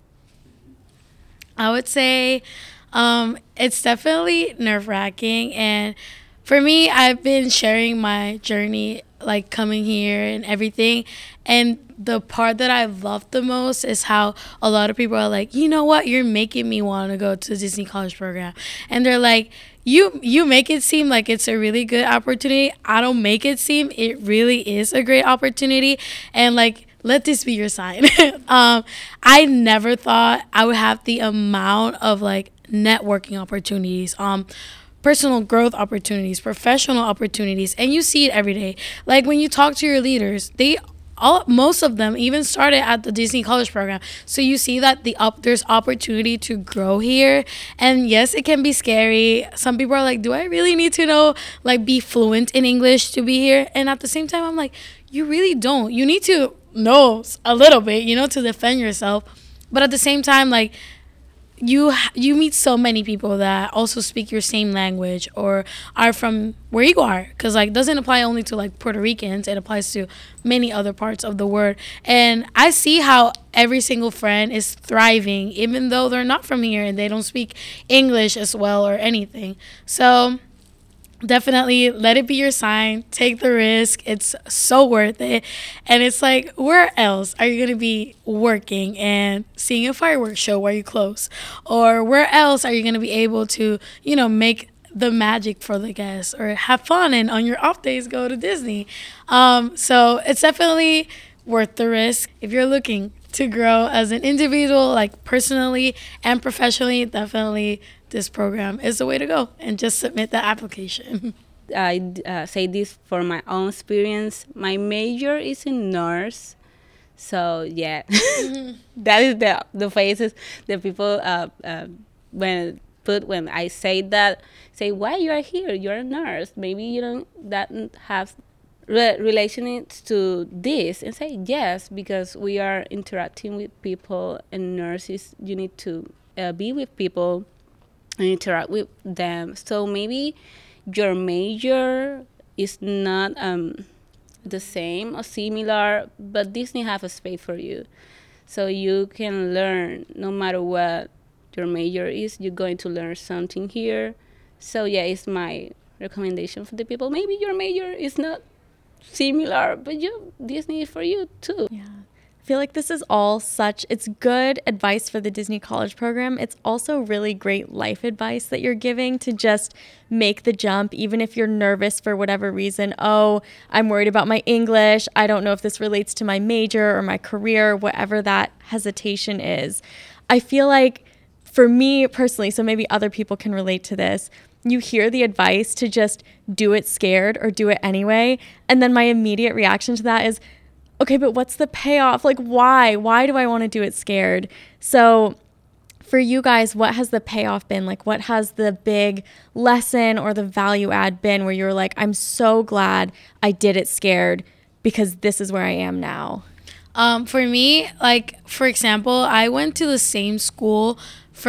I would say um, it's definitely nerve wracking. And for me, I've been sharing my journey, like coming here and everything. And the part that I love the most is how a lot of people are like, you know what, you're making me want to go to the Disney College Program. And they're like, you you make it seem like it's a really good opportunity. I don't make it seem it really is a great opportunity. And like, let this be your sign. um, I never thought I would have the amount of like networking opportunities, um, personal growth opportunities, professional opportunities, and you see it every day. Like when you talk to your leaders, they all most of them even started at the Disney College Program. So you see that the up there's opportunity to grow here. And yes, it can be scary. Some people are like, do I really need to know, like, be fluent in English to be here? And at the same time, I'm like, you really don't. You need to know a little bit, you know, to defend yourself. But at the same time, like, you you meet so many people that also speak your same language or are from where you are, because like doesn't apply only to like Puerto Ricans, it applies to many other parts of the world. And I see how every single friend is thriving even though they're not from here and they don't speak English as well or anything. So definitely let it be your sign. Take the risk. It's so worth it. And it's like, where else are you going to be working and seeing a fireworks show while you close? Or where else are you going to be able to, you know, make the magic for the guests or have fun and on your off days go to Disney? Um, so it's definitely worth the risk. If you're looking to grow as an individual, like personally and professionally, definitely this program is the way to go, and just submit the application. I uh, say this for my own experience. My major is in nurse, so yeah, mm-hmm. that is the the faces that people uh, uh, when put when I say that, say why you are here. You're a nurse. Maybe you don't that have re- relations to this, and say yes because we are interacting with people, and nurses you need to uh, be with people and interact with them. So maybe your major is not um, the same or similar, but Disney have a space for you. So you can learn no matter what your major is, you're going to learn something here. So yeah, it's my recommendation for the people. Maybe your major is not similar, but you Disney is for you too. Yeah. I feel like this is all such, it's good advice for the Disney College Program. It's also really great life advice that you're giving to just make the jump, even if you're nervous for whatever reason. Oh, I'm worried about my English. I don't know if this relates to my major or my career, whatever that hesitation is. I feel like for me personally, so maybe other people can relate to this, you hear the advice to just do it scared or do it anyway. And then my immediate reaction to that is, okay, but what's the payoff? Like, why? Why do I want to do it scared? So for you guys, what has the payoff been? Like, what has the big lesson or the value add been where you're like, I'm so glad I did it scared because this is where I am now? Um, for me, like, for example, I went to the same school from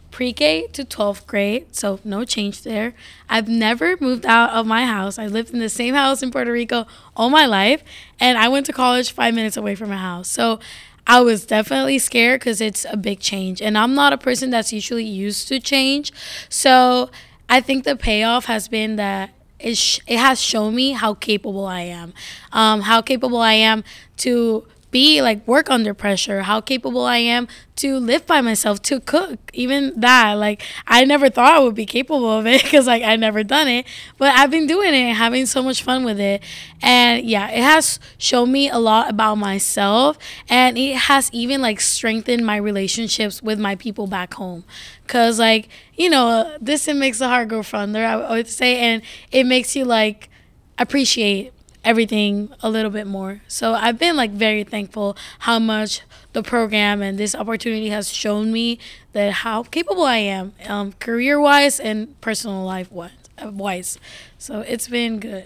pre-K to twelfth grade, so no change there. I've never moved out of my house. I lived in the same house in Puerto Rico all my life, and I went to college five minutes away from my house. So I was definitely scared because it's a big change, and I'm not a person that's usually used to change. So I think the payoff has been that it, sh- it has shown me how capable I am, um, how capable I am to be like work under pressure, how capable I am to live by myself, to cook, even that. Like, I never thought I would be capable of it because like I never done it, but I've been doing it, having so much fun with it. And yeah, it has shown me a lot about myself, and it has even like strengthened my relationships with my people back home. Cause like, you know, this it makes the heart go fonder, I would say, and it makes you like appreciate everything a little bit more. So I've been like very thankful how much the program and this opportunity has shown me that how capable I am, um, career wise and personal life wise. So it's been good.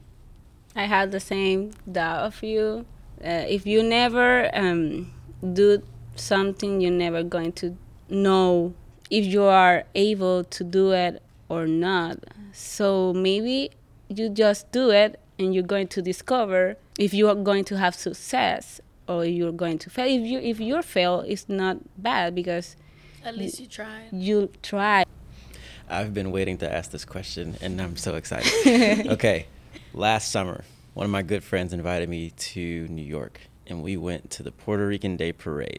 I had the same doubt of you. Uh, if you never um, do something, you're never going to know if you are able to do it or not. So maybe you just do it, and you're going to discover if you are going to have success or you're going to fail. If you if you fail, it's not bad because at least you tried. You tried. I've been waiting to ask this question, and I'm so excited. Okay, last summer, one of my good friends invited me to New York, and we went to the Puerto Rican Day Parade,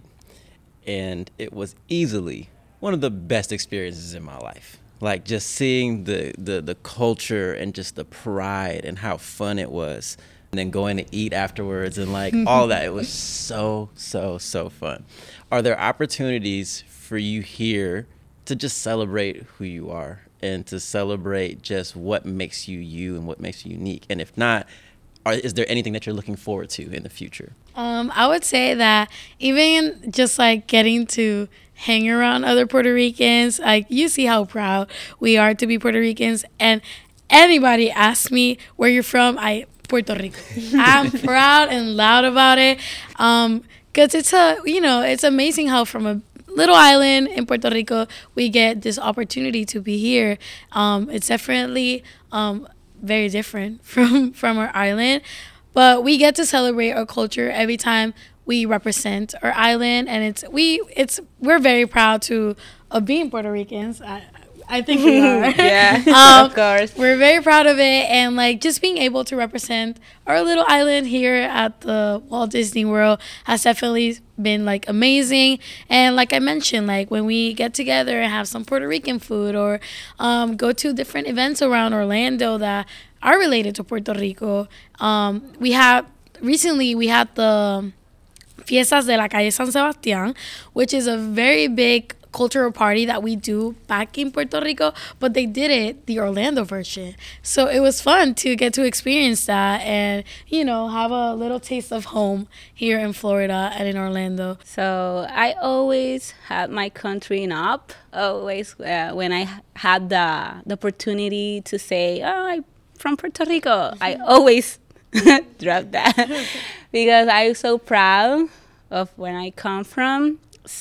and it was easily one of the best experiences in my life. Like just seeing the, the, the culture and just the pride and how fun it was. And then going to eat afterwards and like all that. It was so, so, so fun. Are there opportunities for you here to just celebrate who you are and to celebrate just what makes you you and what makes you unique? And if not, are, is there anything that you're looking forward to in the future? Um, I would say that even just like getting to hang around other Puerto Ricans, like you see how proud we are to be Puerto Ricans, and anybody asks me where you're from, I Puerto Rico. I'm proud and loud about it, um, because it's a you know it's amazing how from a little island in Puerto Rico we get this opportunity to be here. Um, it's definitely um, very different from from our island, but we get to celebrate our culture every time we represent our island, and it's we it's we're very proud to of being Puerto Ricans. I I think we are. Yeah, um, of course. We're very proud of it, and like just being able to represent our little island here at the Walt Disney World has definitely been like amazing. And like I mentioned, like when we get together and have some Puerto Rican food, or um, go to different events around Orlando that are related to Puerto Rico. Um, we have recently we had the Fiestas de la Calle San Sebastián, which is a very big cultural party that we do back in Puerto Rico, but they did it the Orlando version. So it was fun to get to experience that and, you know, have a little taste of home here in Florida and in Orlando. So I always had my country in up. Always uh, when I had the, the opportunity to say, oh, I'm from Puerto Rico, I always drop that because I'm so proud of where I come from.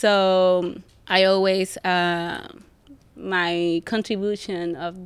So I always uh, my contribution of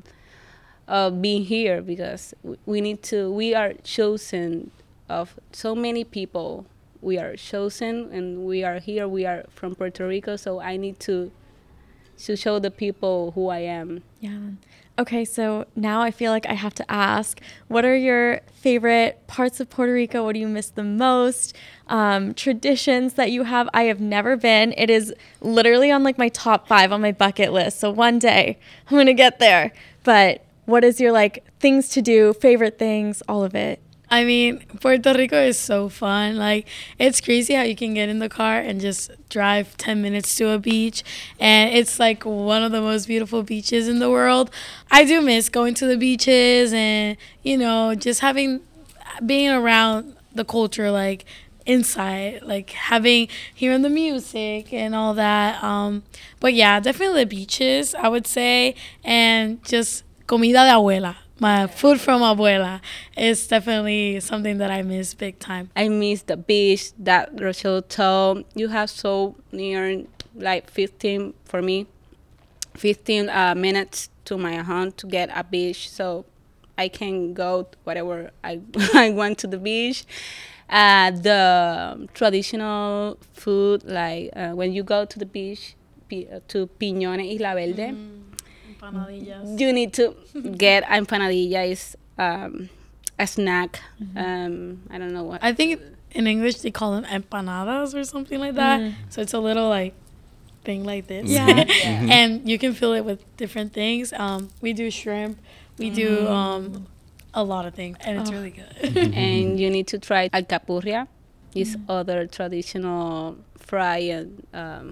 of being here, because we need to we are chosen of so many people. We are chosen and we are here. We are from Puerto Rico, so I need to to show the people who I am. Yeah. Okay, so now I feel like I have to ask, what are your favorite parts of Puerto Rico? What do you miss the most? Um, traditions that you have? I have never been. It is literally on like my top five on my bucket list. So one day I'm going to get there. But what is your like things to do, favorite things, all of it? I mean, Puerto Rico is so fun. Like, it's crazy how you can get in the car and just drive ten minutes to a beach. And it's like one of the most beautiful beaches in the world. I do miss going to the beaches and, you know, just having, being around the culture, like, inside, like having, hearing the music and all that. Um, but yeah, definitely the beaches, I would say. And just comida de abuela. My food from abuela is definitely something that I miss big time. I miss the beach, that Rochelle told. You have so near, like fifteen for me. fifteen uh, minutes to my home to get a beach, so I can go whatever I I want to the beach. Uh, the traditional food, like uh, when you go to the beach, pi- uh, to Piñones Isla Verde, Empanadillas. you need to get empanadilla. Is um, a snack. Um, I don't know what. I think in English they call them empanadas or something like that. Mm. So it's a little like thing like this. Yeah. Mhm. And you can fill it with different things. Um, we do shrimp. We do um, a lot of things, and it's Oh. really good. And you need to try alcapurria. This other traditional fry and um,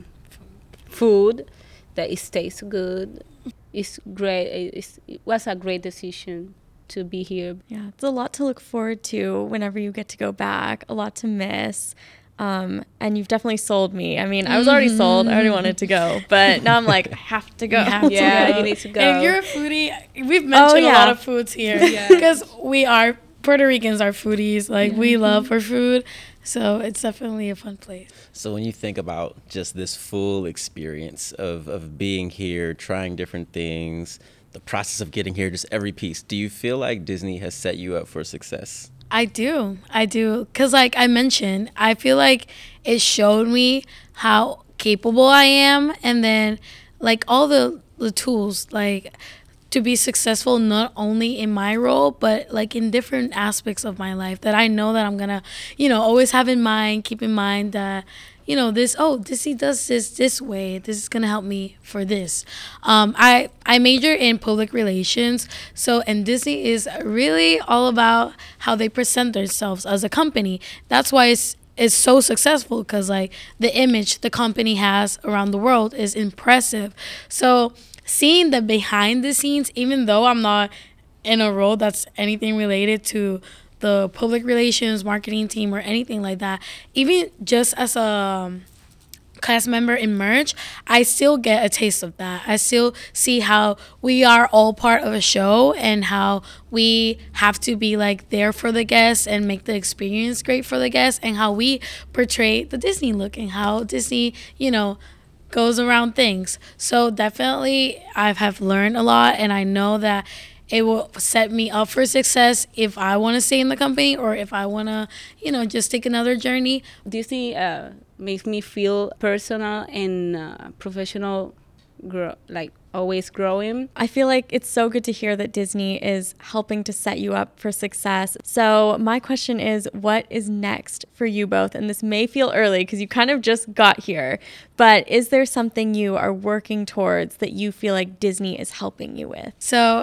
food that it tastes good. It's great. It's, it was a great decision to be here. Yeah, it's a lot to look forward to whenever you get to go back, a lot to miss. Um, and you've definitely sold me. I mean, I was already sold. I already wanted to go, but now I'm like, I have to go. You have to Yeah, go. you need to go. And if you're a foodie, we've mentioned yeah. a lot of foods here because we are Puerto Ricans are foodies. Like we love our food, so it's definitely a fun place. So when you think about just this full experience of, of being here, trying different things, the process of getting here, just every piece, do you feel like Disney has set you up for success? I do. I do. Because, like I mentioned, I feel like it showed me how capable I am. And then, like, all the, the tools, like, to be successful not only in my role, but, like, in different aspects of my life that I know that I'm going to, you know, always have in mind, keep in mind that, you know, this, oh, Disney does this this way. This is going to help me for this. Um, I, I major in public relations. So, and Disney is really all about how they present themselves as a company. That's why it's, it's so successful because, like, the image the company has around the world is impressive. So, seeing the behind the scenes, even though I'm not in a role that's anything related to the public relations marketing team or anything like that, even just as a um, cast member in merch, I still get a taste of that. I still see how we are all part of a show and how we have to be like there for the guests and make the experience great for the guests, and how we portray the Disney look and how Disney, you know, goes around things. So definitely I have learned a lot, and I know that it will set me up for success if I want to stay in the company or if I want to, you know, just take another journey. Disney uh, makes me feel personal and uh, professional, grow, like always growing. I feel like it's so good to hear that Disney is helping to set you up for success. So my question is, what is next for you both? And this may feel early because you kind of just got here, but is there something you are working towards that you feel like Disney is helping you with? So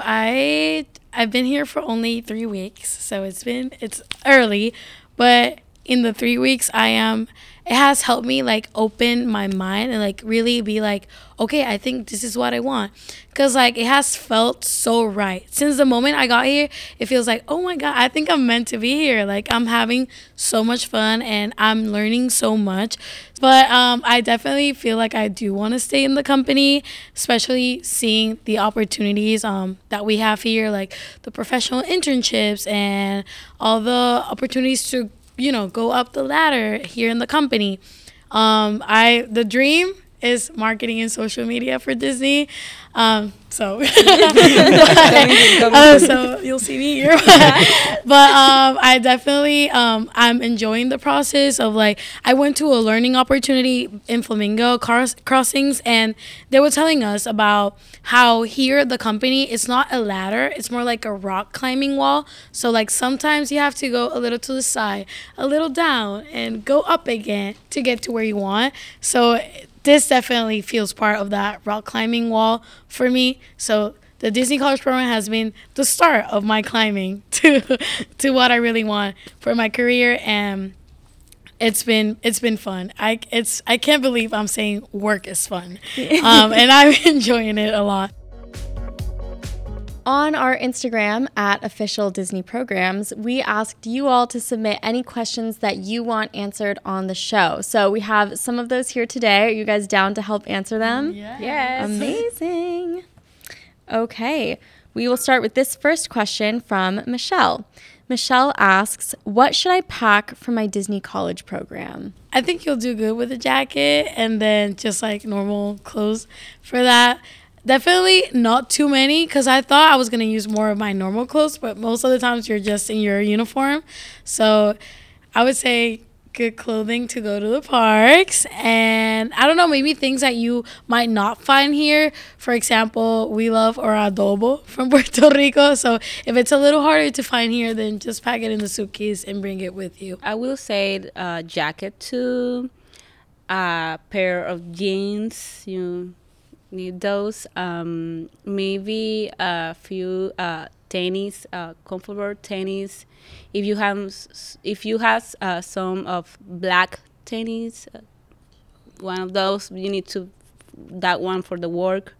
I I've been here for only three weeks, so it's been it's early, but in the three weeks I am it has helped me like open my mind and like really be like, okay, I think this is what I want. Because like it has felt so right. Since the moment I got here, it feels like, oh my God, I think I'm meant to be here. Like I'm having so much fun and I'm learning so much. But um, I definitely feel like I do want to stay in the company, especially seeing the opportunities um, that we have here, like the professional internships and all the opportunities to, you know, go up the ladder here in the company. Um, I the dream is marketing and social media for Disney. Um, so, but, uh, so you'll see me here. But um, I definitely um, I'm enjoying the process of like I went to a learning opportunity in Flamingo cross- Crossings, and they were telling us about how here at the company it's not a ladder, it's more like a rock climbing wall. So like sometimes you have to go a little to the side, a little down, and go up again to get to where you want. So this definitely feels part of that rock climbing wall for me. So the Disney College Program has been the start of my climbing to to what I really want for my career, and it's been it's been fun. I it's I can't believe I'm saying work is fun, um, and I'm enjoying it a lot. On our Instagram at Official Disney Programs, we asked you all to submit any questions that you want answered on the show. So we have some of those here today. Are you guys down to help answer them? Yeah. Yes. Amazing. Okay, we will start with this first question from Michelle. Michelle asks, what should I pack for my Disney College program? I think you'll do good with a jacket and then just like normal clothes for that. definitely not too many because I thought I was going to use more of my normal clothes, but most of the times you're just in your uniform. So I would say good clothing to go to the parks. And I don't know, maybe things that you might not find here. For example, we love our adobo from Puerto Rico. So if it's a little harder to find here, then just pack it in the suitcase and bring it with you. I will say a jacket too, a pair of jeans. You need those. Um, maybe a few uh, tennis, uh, comfortable tennis. If you have, if you have uh, some of black tennis, uh, one of those you need to that one for the work.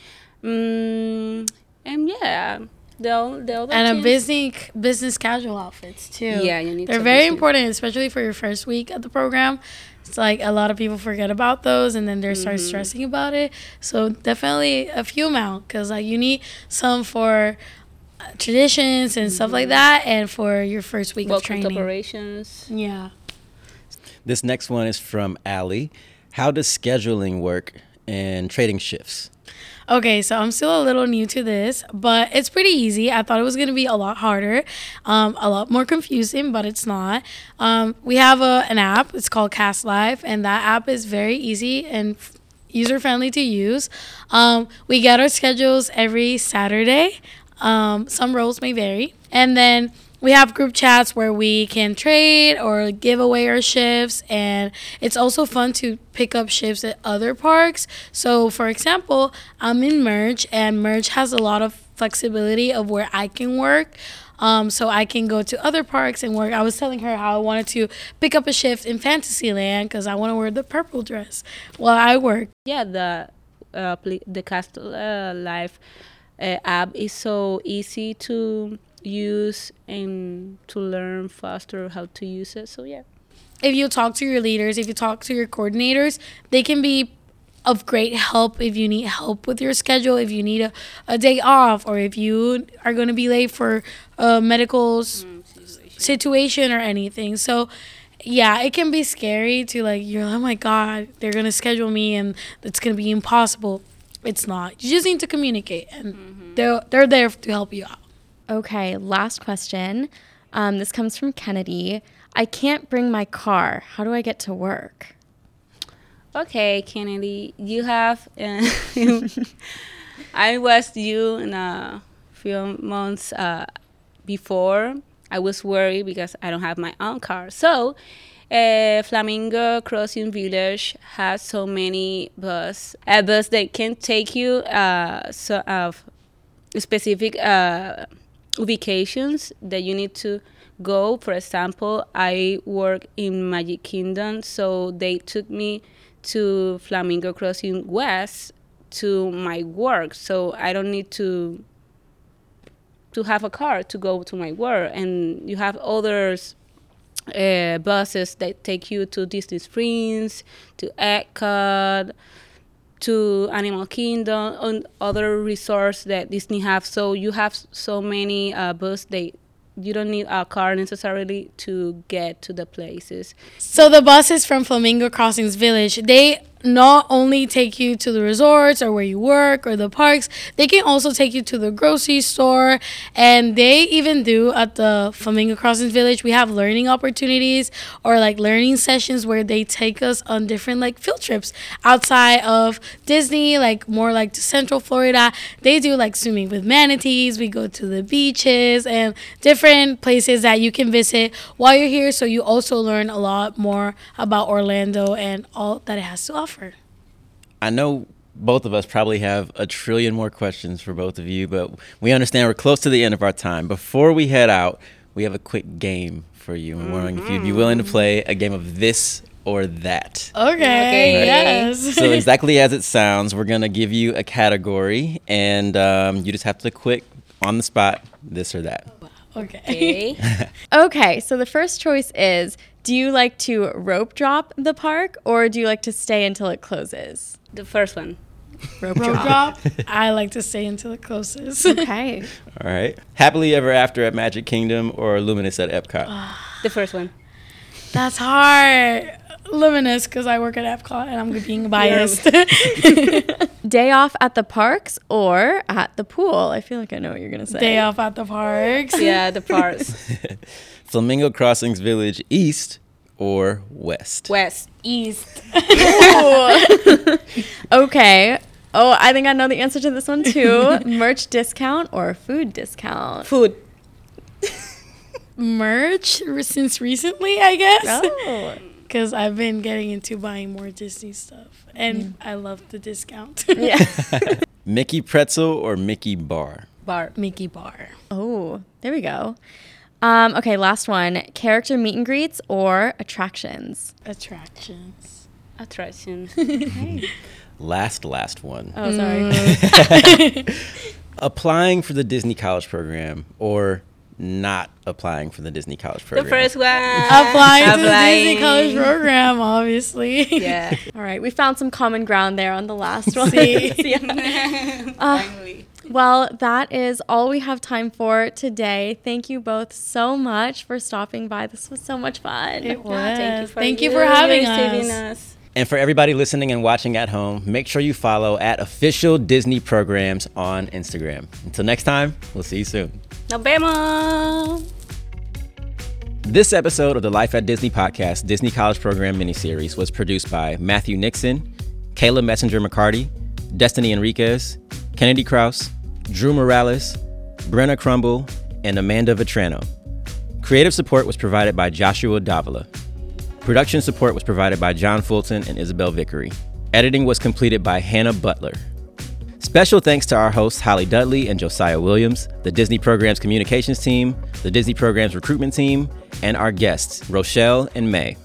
Mm, and yeah, the the other And a things- business business casual outfits too. Yeah, you need They're to very business- important, especially for your first week at the program. It's like a lot of people forget about those, and then they start Mm-hmm. stressing about it. So definitely a few amount, because like you need some for uh, traditions and stuff like that, and for your first week of welcome to training. operations. Yeah. This next one is from Allie. How does scheduling work and trading shifts? Okay, so I'm still a little new to this, but it's pretty easy. I thought it was going to be a lot harder, um, a lot more confusing, but it's not. Um, we have a, an app. It's called Cast Live, and that app is very easy and f- user-friendly to use. Um, we get our schedules every Saturday. Um, some roles may vary. And then we have group chats where we can trade or give away our shifts, and it's also fun to pick up shifts at other parks. So, for example, I'm in Merge, and Merge has a lot of flexibility of where I can work. Um, so I can go to other parks and work. I was telling her how I wanted to pick up a shift in Fantasyland because I want to wear the purple dress while I work. Yeah, the uh, pl- the Cast uh, Live uh, app is so easy to use and to learn faster how to use it. So yeah. If you talk to your leaders, if you talk to your coordinators, they can be of great help if you need help with your schedule, if you need a, a day off, or if you are going to be late for a medical s- situation or anything. So yeah, it can be scary to like, you're oh my God, they're going to schedule me and it's going to be impossible. It's not. You just need to communicate, and mm-hmm. they're, they're there to help you out. Okay, last question. Um, this comes from Kennedy. I can't bring my car. How do I get to work? Okay, Kennedy, you have. Uh, I was you in a few months uh, before. I was worried because I don't have my own car. So, uh, Flamingo Crossing Village has so many bus, a bus that can take you uh, so of specific uh, ubications that you need to go. For example, I work in Magic Kingdom, so they took me to Flamingo Crossing West to my work, so I don't need to to have a car to go to my work. And you have others uh, buses that take you to Disney Springs, to Epcot, to Animal Kingdom, and other resorts that Disney have. So you have so many uh, buses that you don't need a car necessarily to get to the places. So the buses from Flamingo Crossings Village, they not only take you to the resorts or where you work or the parks, they can also take you to the grocery store. And they even do at the Flamingo Crossings Village, we have learning opportunities or like learning sessions where they take us on different like field trips outside of Disney, like more like to Central Florida. They do like swimming with manatees. We go to the beaches and different places that you can visit while you're here. So you also learn a lot more about Orlando and all that it has to offer. I know both of us probably have a trillion more questions for both of you, but we understand we're close to the end of our time. Before we head out, we have a quick game for you. I'm wondering if you'd be willing to play a game of this or that. Okay, Okay. yes. So exactly as it sounds, we're going to give you a category, and um, you just have to quick, on the spot, this or that. Okay. Okay. Okay, so the first choice is, do you like to rope drop the park or do you like to stay until it closes? The first one. Rope, Rope drop. I like to stay until it closes. Okay. All right. Happily Ever After at Magic Kingdom or Luminous at Epcot? The first one. That's hard. Luminous, because I work at Epcot and I'm being biased. day off at the parks or at the pool? I feel like I know what you're going to say. Day off at the parks. Yeah, the parks. Flamingo Crossings Village East or West? West. East. Okay. Oh, I think I know the answer to this one too. Merch discount or food discount? Food. Merch since recently, I guess. Oh. Because I've been getting into buying more Disney stuff. And mm. I love the discount. Yeah. Mickey Pretzel or Mickey Bar? Bar. Mickey Bar. Oh, there we go. Um, okay, last one. Character meet and greets or attractions? Attractions. Attraction. Hey. Last, last one. Oh, sorry. Mm. Applying for the Disney College Program or not applying for the Disney College Program? The first one. Applying to the Disney College Program, obviously. Yeah. All right, we found some common ground there on the last one. See? Yeah. uh, Finally. Well, that is all we have time for today. Thank you both so much for stopping by. This was so much fun. It was. Yeah, thank you for, thank you you for having receiving us. us. And for everybody listening and watching at home, make sure you follow at Official Disney Programs on Instagram. Until next time, we'll see you soon. Nos vemos. This episode of the Life at Disney podcast Disney College Program miniseries was produced by Matthew Nixon, Kayla Messenger McCarty, Destiny Enriquez, Kennedy Krause, Drew Morales, Brenna Crumble, and Amanda Vetrano. Creative support was provided by Joshua Davila. Production support was provided by John Fulton and Isabel Vickery. Editing was completed by Hannah Butler. Special thanks to our hosts Holly Dudley and Josiah Williams, the Disney Programs Communications team, the Disney Programs Recruitment team, and our guests Rochelle and May.